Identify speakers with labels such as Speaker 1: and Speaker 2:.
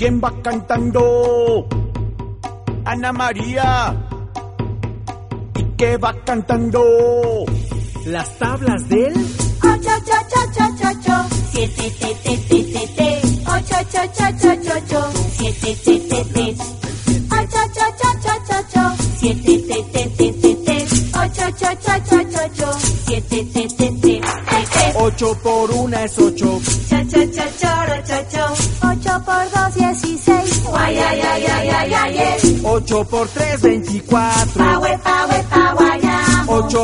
Speaker 1: ¿Quién va cantando? Ana María. ¿Y qué va cantando?
Speaker 2: Las tablas del
Speaker 3: 8, 7, 8, 7, 7,
Speaker 1: 8 por 1 es 8.
Speaker 3: 8 por 2, 16.
Speaker 1: 8 por 3, 24. 8